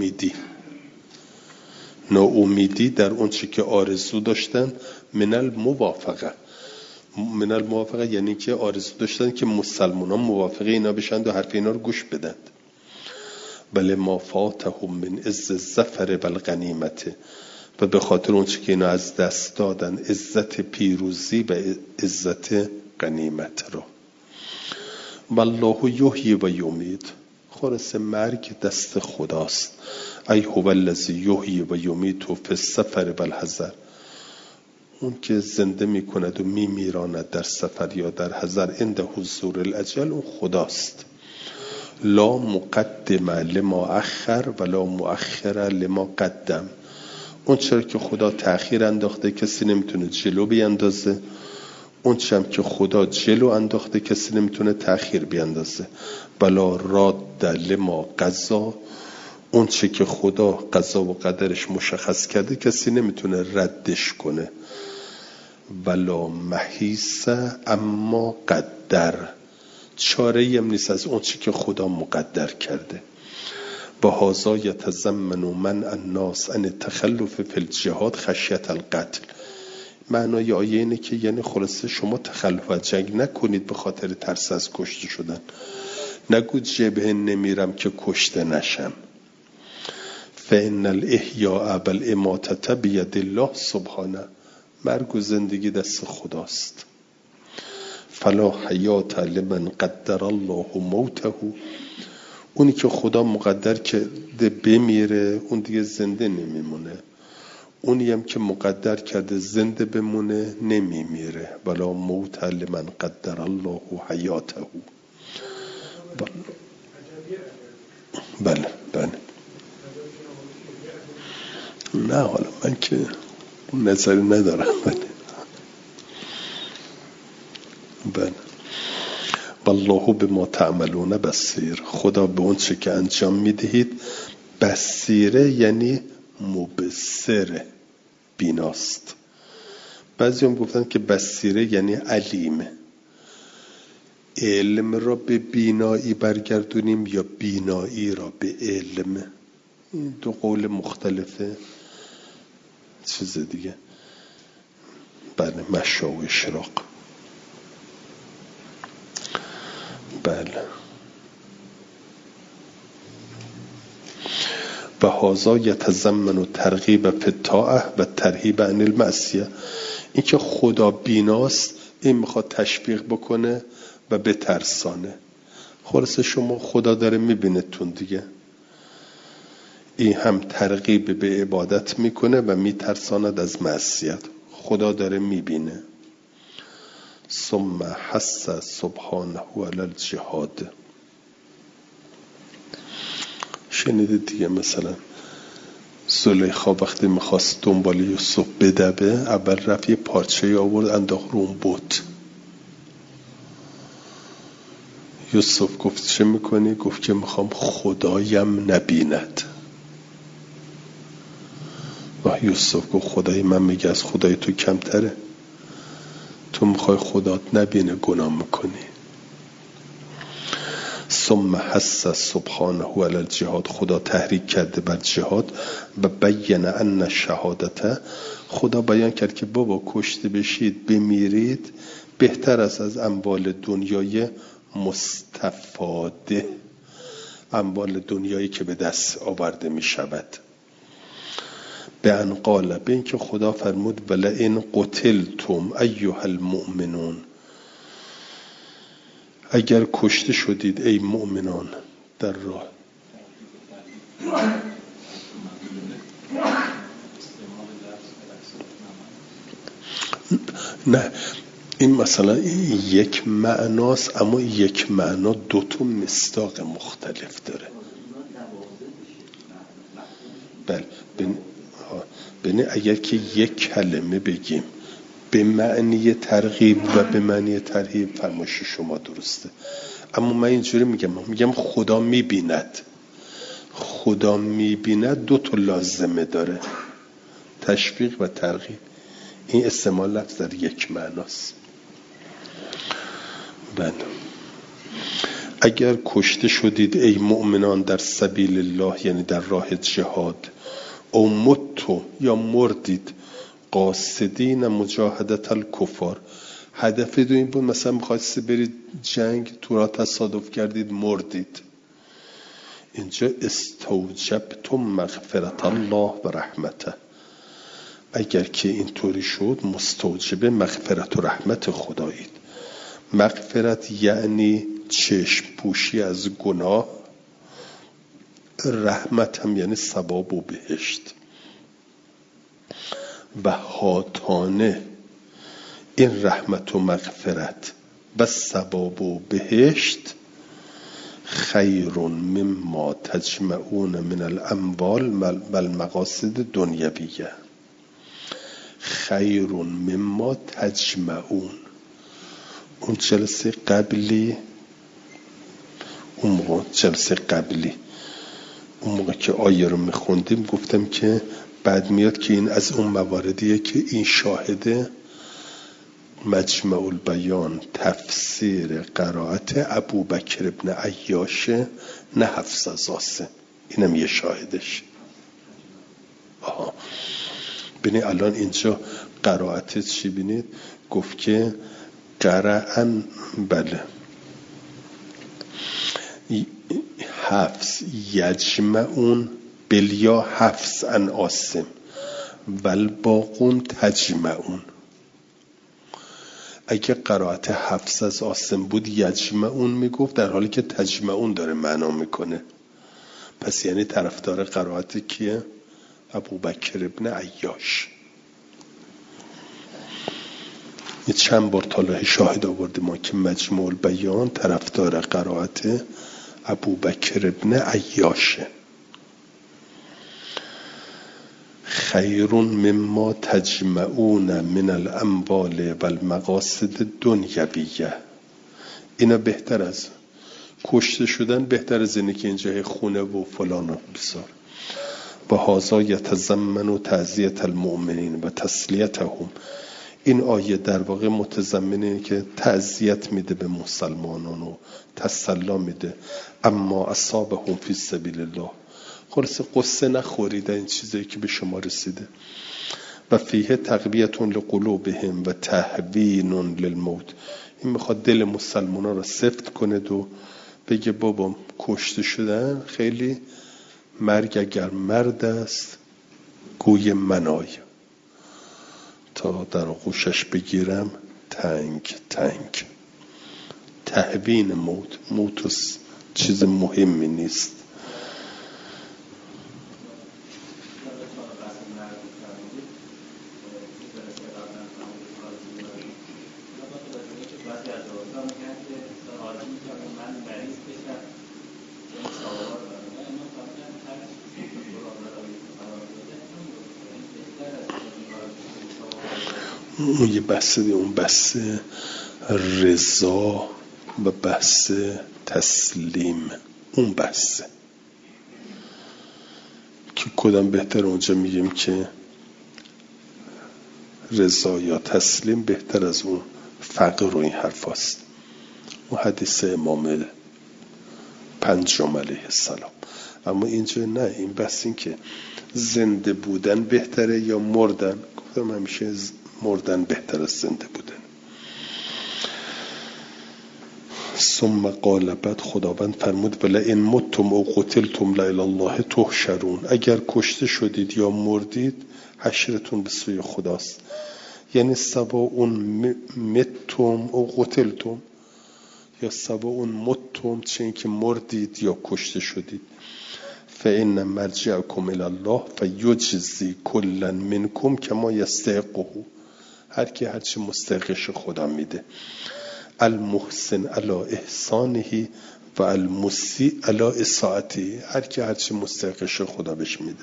ناامیدی در اون چی که آرزو داشتن. من الموافقه یعنی که آرزو داشتن که مسلمانان موافقه اینا بشن و حرف اینا رو گوش بدن. بله ما فاتهم من عز الظفر والغنیمت، و به خاطر اون چی که اینا از دست دادن، عزت پیروزی و عزت غنیمت رو. والله یحیی و یمیت، خلاص مرگ دست خداست. ای هو الذی یحیی و یمیت فی السفر والحضر، اون که زنده میکند و میمیراند در سفر یا در حضر. عند حضور الاجل، اون خداست. لا مقدم لما اخر ولا مؤخر لما قدم، اون چرا که خدا تأخیر انداخته کسی نمیتونه جلو بیاندازه، اون چرا که خدا جلو انداخته کسی نمیتونه تأخیر بیاندازه. بلا راد لما قضا، اون چه که خدا قضا و قدرش مشخص کرده کسی نمیتونه ردش کنه. ولا محیص اما قدر، چاره هم نیست از اون چی که خدا مقدر کرده. و هذا یتضمن منع الناس عن التخلف فی الجهاد خشیة القتل. معنای آیه اینه که یعنی خلاصه شما تخلف از جنگ نکنید به خاطر ترس از کشته شدن. نگو جبهه نمیرم که کشته نشم. فإن الإحیاء والإماتة بید الله سبحانه، مرگ و زندگی دست خداست. فلا حیات لمن قدر الله موته، اونی که خدا مقدر کرده بمیره اون دیگه زنده نمیمونه، اونی هم که مقدر کرده زنده بمونه نمیمیره. ولا موت لمن قدر الله حیاته. بله نه، حالا من که نظری ندارم. بله والله بما تعملون بصیر، خدا به اون چه که انجام میدهید بصیره، یعنی مبصره، بیناست. بعضی هم گفتن که بصیره یعنی علیمه. علم را به بینایی برگردونیم یا بینایی را به علم، این دو قول مختلفه. چیز دیگه بله، مشا و اشراق. بله و هذا یتضمن ترغیب فی الطاعه و ترهیب عن المعصیه، این که خدا بیناست این میخواد تشویق بکنه و بترسانه. خلاصه شما خدا داره میبینه تون دیگه، این هم ترغیب به عبادت میکنه و میترساند از معصیت. خدا داره میبینه. ثم حث سبحانه علی الجهاد، شنیدید دیگه، مثلا زلیخا وقتی میخواست دنبال یوسف بدبه، اول رفت یه پارچه آورد انداخت رو اون بت. یوسف گفت چه میکنی؟ گفت که میخوام خدایم نبیند. و یوسف گفت خدای من میگه از خدای تو کمتره، تو میخوای خدات نبینه گناه میکنی. ثم حث سبحانه علی الجهاد، خدا تحریک کرده بر جهاد. و بیان ان الشهادته، خدا بیان کرد که بابا کشته بشید بمیرید بهتر از اموال دنیای مستفاده، اموال دنیایی که به دست آورده می شود. به ان قال، به این که خدا فرمود ولئن قتلتم ایها المؤمنون، اگر کشته شدید ای مؤمنان در راه. نه این مثلا یک معناست، اما یک معنا دو تا مصداق مختلف داره. بله ببین اگر که یک کلمه بگیم به معنی ترغیب و به معنی ترهیب فرمایش شما درسته، اما من اینجوری میگم خدا میبیند. خدا میبیند دو تا لازمه داره، تشویق و ترغیب. این استعمال لفظ در یک معناست. بله اگر کشته شدید ای مؤمنان در سبیل الله، یعنی در راه جهاد، او متو یا مردید قاصدین مجاهدت الکفار، هدف دو این بود مثلا میخواستید برید جنگ، تو را تصادف کردید مردید، اینجا استوجبتم مغفرت الله و رحمته. اگر که اینطوری شد مستوجب مغفرت و رحمت خدایید. مغفرت یعنی چشم پوشی از گناه، رحمت هم یعنی ثواب و بهشت. و هاتانه این رحمت و مغفرت و ثواب و بهشت خیر مما تجمعون من الاموال و المقاصد دنیویه. خیر مما تجمعون. اون جلسه قبلی اون موقع که آیه رو میخوندیم گفتم که بعد میاد که این از اون مواردیه که این شاهده مجمع البیان تفسیر قرائت ابوبکر ابن عیاشه، نه حفص از عاصم. اینم یه شاهدش. ببینید الان اینجا قرائت چی بینید؟ گفت که قرأن، بله، حفص یجمعون بلیا حفص ان عاصم والباقون تجمعون. اگه قرائت حفص از عاصم بود یجمعون میگفت، در حالی که تجمعون داره معنا میکنه. پس یعنی طرفدار قرائت کیه؟ ابوبکر ابن عیاش. یه چند بار طالع شاهد آورده ما که مجموع البیان طرفدار قرائت ابوبکر ابن عیاشه. خیر مما تجمعون من الاموال و المقاصد دنیویه. اینا بهتر از کشته شدن، بهتر از اینه که اینجا خونه و فلان و بسار. و هذا یتضمن تعزیت المؤمنین و تسلیتهم. این آیه در واقع متضمن اینه که تعزیت میده به مسلمانان و تسلی میده. اما اصابهم فی سبیل الله، خلاص قصه نخورید این چیزایی که به شما رسیده. و فیه تقویت لقلوبهم و تهوین للموت. این میخواد دل مسلمانان را سفت کنه و بگه بابا کشته شدن خیلی، مرگ اگر مرد است گوی منای، تا در آغوشش بگیرم تنگ تنگ. تهوین موت چیز مهمی نیست. اون یه بحث دیگه، اون بحث رضا و بحث تسلیم. اون بحثه که کدام بهتر، اونجا میگیم که رضا یا تسلیم بهتر از اون فقر و این حرف هست. اون حدیث امام پنجم علیه السلام. اما اینجا نه، این بحث این که زنده بودن بهتره یا مردن. گفتم همیشه مردن بهتر از زنده بودن. ثم قال، بعد خداوند فرمود ولئن متم او قتلتم لالی الله تحشرون. اگر کشته شدید یا مردید حشرتون به سوی خداست. یعنی سواء متم او قتلتم، یا سواء متم، چه این که مردید یا کشته شدید. فإن مرجعكم إلى الله فيجزي كلا منكم كما يستحقه. هر کی هر چی مستحقش خدا میده. المحسن علی احسانه و المسیء علی اساءته، هر کی هر چی مستحقش خدا بهش میده.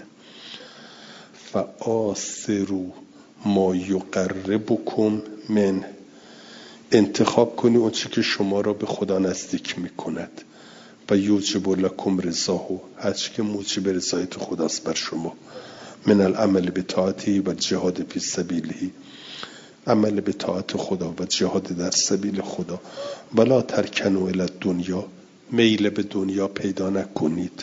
فآثروا ما یقربکم من، انتخاب کنی اون چی که شما را به خدا نزدیک میکند. و یوجب لکم رضاه، هر چی که موجب رضایت خداست بر شما. من العمل به طاعته و جهاد فی سبیله، عمل به طاعت خدا و جهاد در سبیل خدا. ولا ترکنوا الی الدنیا، میل به دنیا پیدا نکنید.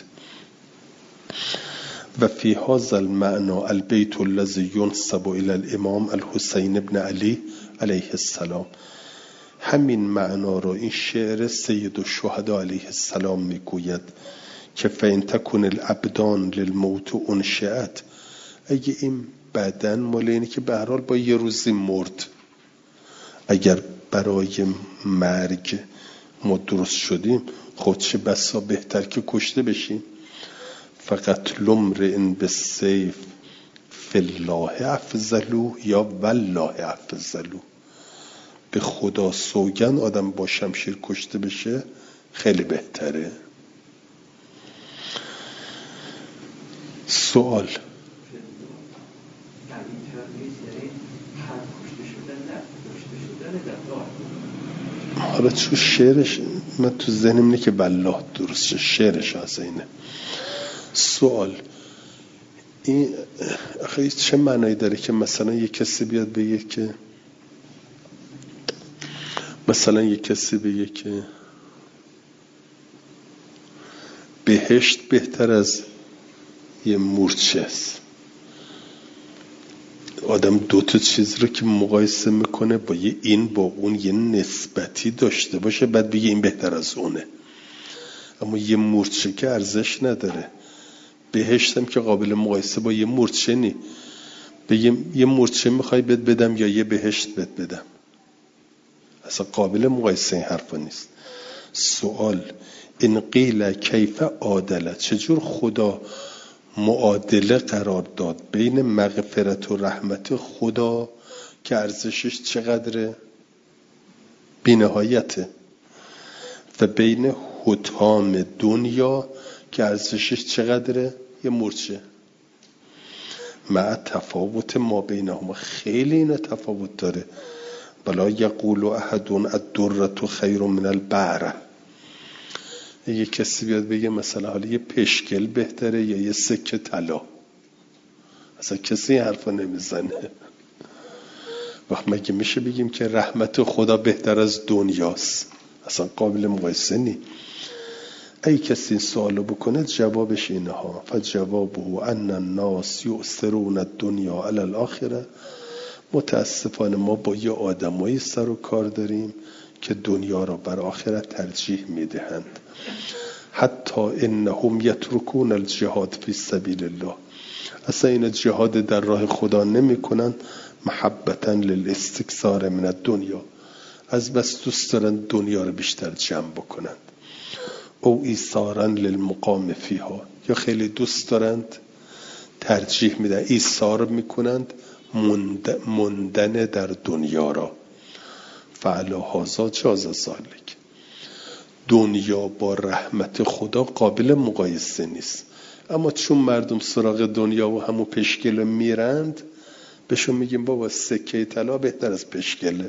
و فی هذا المعنى البیت الذی ینسب الی الامام الحسین ابن علی علیه السلام، همین معنا را این شعر سید الشهدا علیه السلام میگوید که فإن تکن الابدان للموت انشأت، اگه این بدن مال اینه که به هر حال با یه روزی مرد، اگر برای مرگ ما درست شدیم خود چه بسا بهتر که کشته بشیم. فقط لمرئ بالسیف فی الله افضل یا والله افضل، به خدا سوگن آدم با شمشیر کشته بشه خیلی بهتره. سوال حالا چون شعرش من تو ذهنم اینه که والله درسته، شعرش از اینه. سوال این آخه چه معنایی داره که مثلا یک کسی بیاد بگه که بهشت بهتر از یه مورچه است. آدم دوتا چیز رو که مقایسه میکنه با این با اون یه نسبتی داشته باشه بعد بگه این بهتر از اونه. اما یه مورچه که ارزش نداره. بهشت هم که قابل مقایسه با یه مورچه نی. بگیم یه مورچه میخوای بهت بدم یا یه بهشت بهت بدم، اصلا قابل مقایسه این حرفا نیست. سوال این قیل کیف عادله، چجور خدا معادله قرار داد بین مغفرت و رحمت خدا که ارزشش چقدره؟ بی‌نهایته، و بین حطام دنیا که ارزشش چقدره؟ یه مورچه. مع تفاوت ما بینهما، خیلی اینا تفاوت داره. بلا یقول احد الدره خیر من البعره، یه کسی بیاد بگه مثلا حالا یه پشکل بهتره یا یه سکه طلا، اصلا کسی حرفا نمیزنه. وقت مگه میشه بگیم که رحمت خدا بهتر از دنیاست؟ اصلا قابل مقایسه نی. ای کسی این سوالو بکنه جوابش اینها، فجوابه ان الناس یؤثرون الدنیا علی الاخره. متاسفانه ما با یه آدمایی سر و کار داریم که دنیا را بر آخرت ترجیح میدهند. حتی انهم یترکون الجهاد فی سبیل الله، اصلا این جهاد در راه خدا نمی کنن. محبتا للاستکثار من الدنیا، از بس دوست دارن دنیا رو بیشتر جمع بکنند. او ایثارا للمقام فیها، یا خیلی دوست دارند ترجیح میدن ایثار میکنند موندن در دنیا را. فعلا هازا جاز ذالک، دنیا با رحمت خدا قابل مقایسه نیست. اما چون مردم سراغ دنیا و همون پشکل میرند، بهشون میگیم بابا سکه طلا بهتر از پشکله.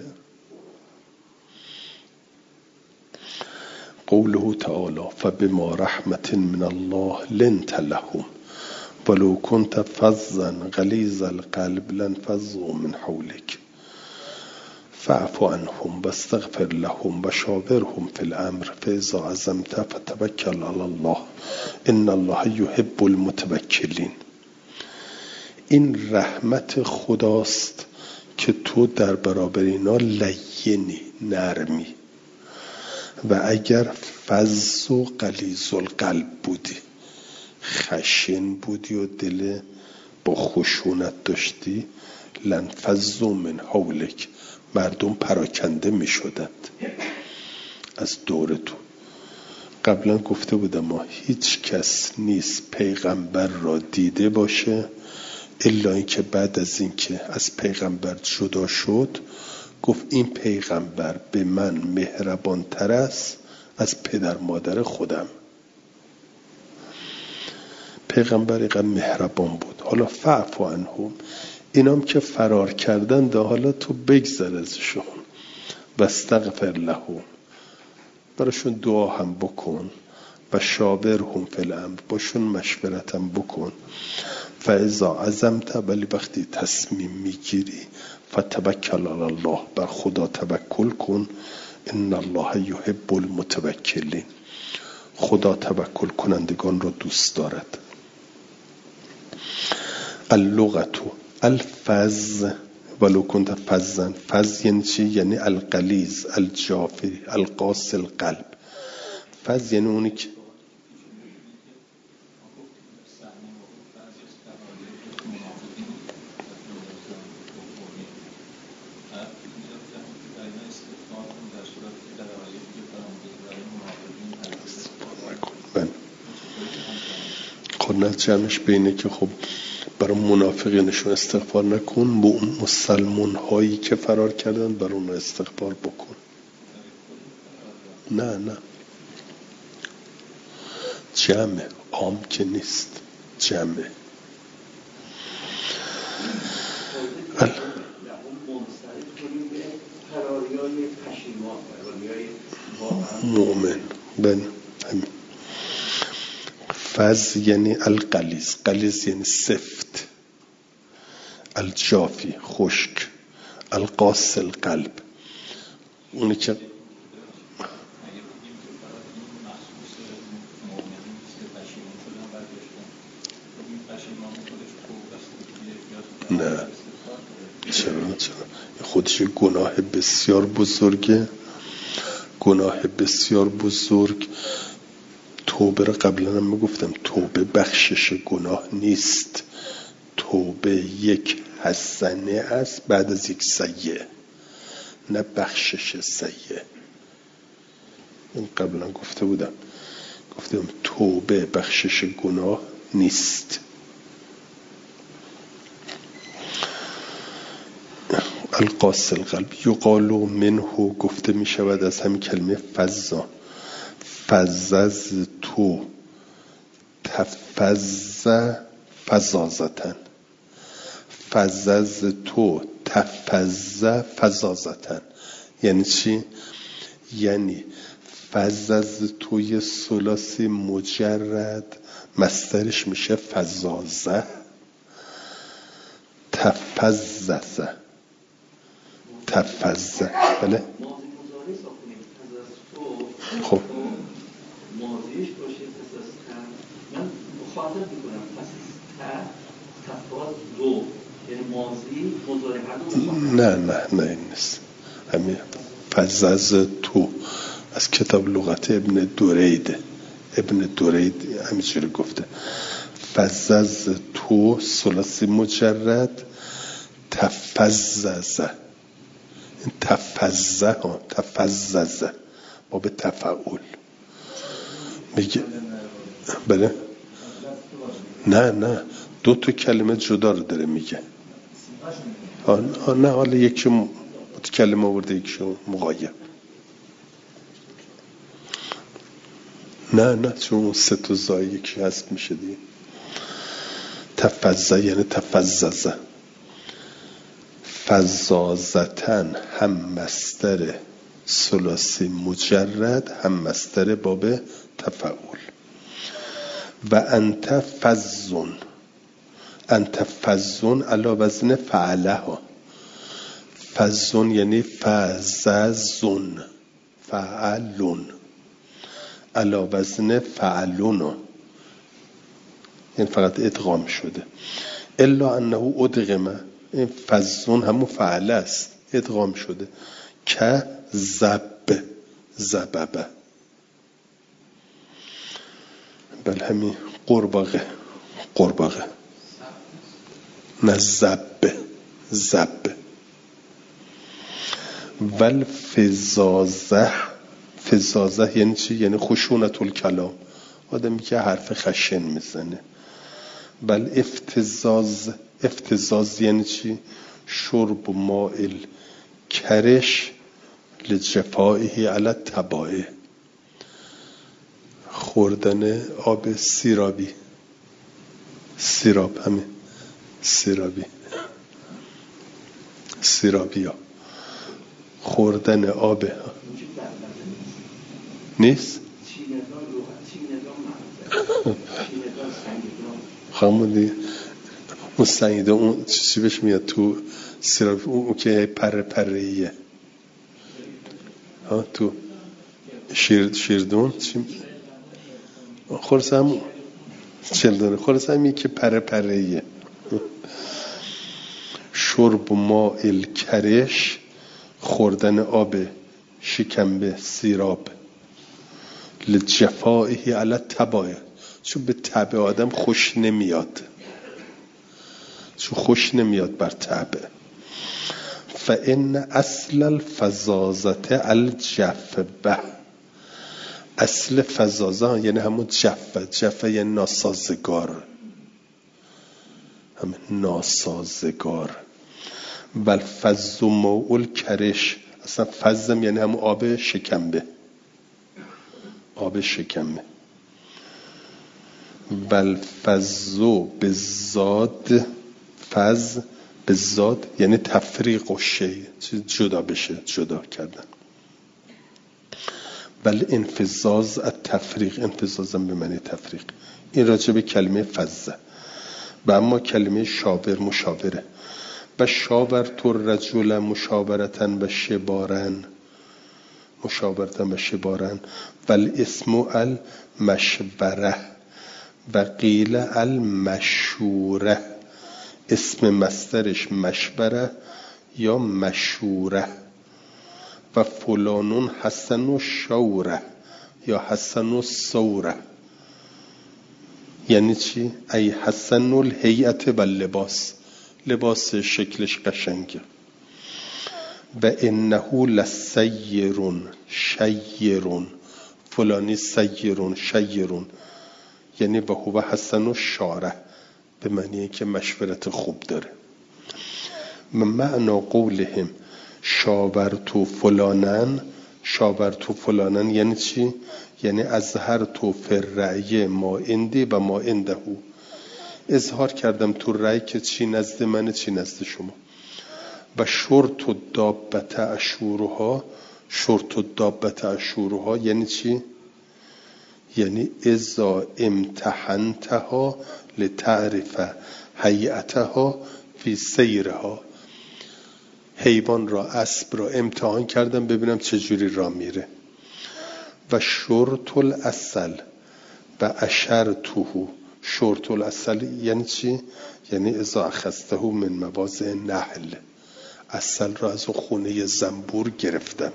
قوله تعالی فبما رحمت من الله لنت لهم ولو كنت فظا غلیظ القلب لانفضوا من حولك فاعف عنهم واستغفر لهم وشاورهم في الامر فاذا عزمت فتوکل على الله ان الله يحب المتوکلین. این رحمت خداست که تو در برابر اینا لینی، نرمی، و اگر فظ و غلیظ القلب بودی، خشن بودی و دل با خشونت داشتی، لانفضوا من حولک، مردم پراکنده می شدند از دور تو. قبلا گفته بودم ما هیچ کس نیست پیغمبر را دیده باشه الا اینکه بعد از اینکه از پیغمبر جدا شد گفت این پیغمبر به من مهربان تر است از پدر مادر خودم. پیغمبر اینقدر مهربان بود. حالا فاعف عنهم، اینام که فرار کردن ده، حالا تو بگذر ازشون و استغفر لهم، براشون دعا هم بکن و شاورهم فی الامر، باشون مشورت هم بکن. فاذا عزمت، ولی وقتی تصمیم میگیری فتوکل علی الله، بر خدا توکل کن. ان الله یحب المتوکلین، خدا توکل کنندگان رو دوست دارد. اللغت الفظ ولو كنت فظا، فظ یعنی چی؟ یعنی الغلیظ الجافی القاسي القلب. فظ یعنی اونی که خب جمعش بینه که خب برای منافقینشون استغفار نکن، با اون مسلمان هایی که فرار کردن برای اون استغفار بکن. نه جمعه، عام که نیست، جمعه. مؤمن بن فز یعنی الغلیظ، غلیظ یعنی سفت، الجافی خشک، القاسي القلب، اونی که نه چرا خودش گناه بسیار بزرگه، گناه بسیار بزرگ. توبه رو قبلا هم میگفتم، توبه بخشش گناه نیست، توبه یک حسنه است بعد از یک سیئه، نه بخشش سیئه. این قبلا گفتم توبه بخشش گناه نیست. القاسي القلب یقال منه، گفته می شود از همین کلمه فزا، فزز تو تفز فزازتن، فزز تو تفز فزازتن یعنی چی؟ یعنی فزز توی ثلاثی مجرد مصدرش میشه فزازه، تفززه تفزه. بله خب ماضیش باشه اساساً من مخاطب میکنم پس تفاز دو یعنی ماضی مضارع نه این نیست. همین فزز تو از کتاب لغت ابن درید همینجوری گفته، فزز تو ثلاثی مجرد تفززه، این تفززه با به تفعول میگه. بله نه دو تا کلمه جدا رو داره میگه. نه حالا یکی کلمه آورده یکی مغایر. نه چون سه تا زایی یکی هست میشه دیگه. تفزه یعنی تفززه. فزازتن هم مصدر ثلاثی مجرد هم مصدر باب تفعول. و انت فزون علی وزن فعلها، فزون یعنی فززون فعلون علی وزن فعلون، این فقط ادغام شده. الا انه ادغمه، این فزون همون فعل است ادغام شده. که زببه بل همین قرباغه نه زب ول فزازه یعنی چی؟ یعنی خشونت الکلام، آدمی که حرف خشن میزنه. بل افتزاز یعنی چی؟ شرب ماء کرش لجفائه علی التبائه، خوردن آب سیرابی، سیراب همین سیرابی ها، خوردن آب نیست؟ خاموندی اون سنگیده اون چی بهش میاد تو سیرابی، اون که پره ها تو شیردون چی خورس هم چلدونه خورس همی که پره شرب ماء کرش، خوردن آب شکمبه سیراب، لجفائه علی التبائه، چون به طبع آدم خوش نمیاد، چون خوش نمیاد بر طبع. فان اصل الفظاظه الجفبه، اصل فظاظه یعنی همون جفه یعنی ناسازگار، همین ناسازگار. بل فض ماء الکرش، اصلا فضم یعنی همون آب شکمبه، آب شکمبه. بل فضو بالزاد، فض بالزاد یعنی تفریق و شی، جدا بشه، جدا کردن. بل انفزاز التفریق، انفزازم به معنی تفریق. این راجع به کلمه فضه. و اما کلمه شاور مشاوره. و شاورت الرجل مشاورتن و شبارن، مشاورتن و شبارن. و الاسم المشوره و قیل المشوره، اسم مصدرش مشوره یا مشوره. و فلانون حسن و شوره یا حسن و صوره، یعنی چی؟ ای حسن الهیئت و لباس، لباس شکلش قشنگه. و انه لسیرون شیرون، فلانی سیرون شیرون، یعنی و هو حسن و شاره، به معنی که مشورت خوب داره. معنا قولهم شاورتو فلانن، شاورتو فلانن یعنی چی؟ یعنی اظهر تو فی الرأی ما عندی و ما عنده، اظهار کردم تو رأی که چی نزد منه چی نزد شما. و شرط و دابت اشورها، شرط و دابت اشورها یعنی چی؟ یعنی اذا امتحنتها لتعرف هیئتها فی سیرها، حیوان را، اسب را امتحان کردم ببینم چجوری راه میره. و شرط الاصل و اشرته، شرط الاصل یعنی چی؟ یعنی اذا اخذته من مواضع نحل، اصل را از اون خونه زنبور گرفتم.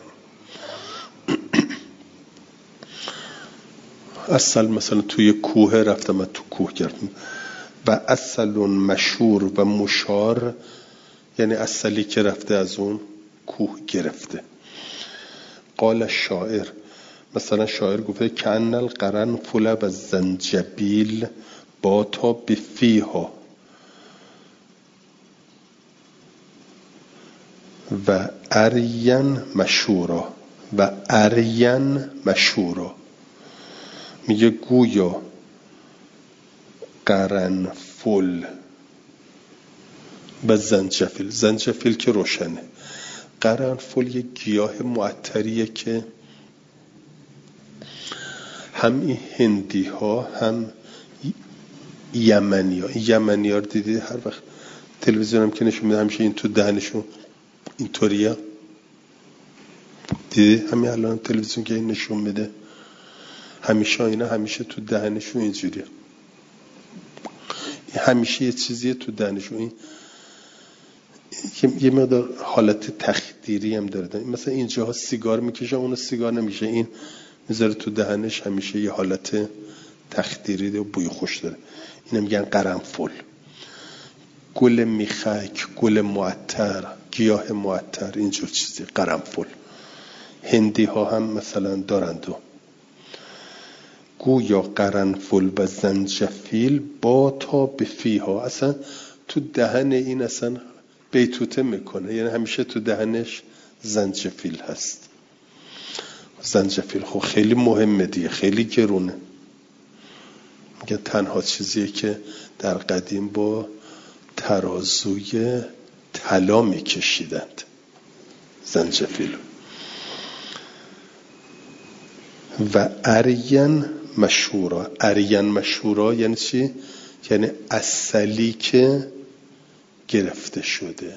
اصل مثلا توی کوه رفتم و تو کوه گرفتم. و اصل مشور و مشار یعنی اصلی که رفته از اون کوه گرفته. قال الشاعر، مثلا شاعر گفته کأن القرنفل و زنجبیل باتا بفیها و ارین مشورا، و ارین مشورا، میگه گویا قرنفل و زنجفیل، زنجفیل که روشنه، قرنفل یک گیاه معطریه که هم این هندی ها هم یمنی ها رو دیدید هر وقت تلویزیون هم که نشون میده همیشه این تو دهنشون اینطوریه، دیدید همین الان تلویزیون که این نشون میده همیشه اینا همیشه تو دهنشون اینجوریه، همیشه یه چیزیه تو دهنشون، این یه مقدار حالت تخدیری هم داره. مثلا اینجاها سیگار میکشه اونو سیگار نمیشه، این میذاره تو دهنش همیشه یه حالت تخدیری و بوی خوش داره. اینم میگن قرنفل. گل میخک، گل معطر، گیاه معطر، اینجور چیزی قرنفل. هندی ها هم مثلا دارند. گویا قرنفل و زنجفیل با تا به فیها، اصلا تو دهن این اصلا بیتوته میکنه، یعنی همیشه تو دهنش زنجفیل هست. زنجفیل خب خیلی مهمه دیگه، خیلی گرونه. میگه تنها چیزیه که در قدیم با ترازوی طلا میکشیدند، زنجفیل. و ارین مشورا. ارین مشورا یعنی چی؟ یعنی عسلی که گرفته شده.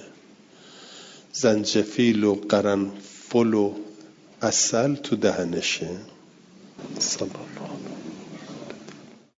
زنجفیل و قرنفل و عسل تو دهنشه. صلی الله